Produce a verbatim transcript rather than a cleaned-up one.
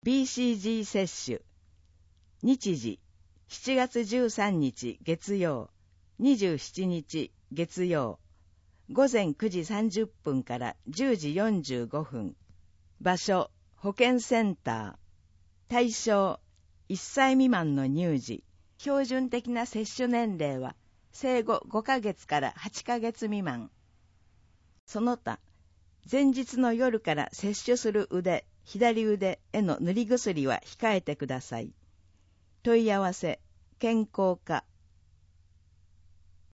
ピーシージー 接種。日時、しちがつじゅうさんにち月曜、にじゅうしちにち月曜、ごぜんくじさんじゅっぷんからじゅうじよんじゅうごふん。場所、保健センター。対象、いっさい未満の乳児。標準的な接種年齢は、生後ごかげつからはちかげつ未満。その他、前日の夜から接種する腕、左腕への塗り薬は控えてください。問い合わせ、健康課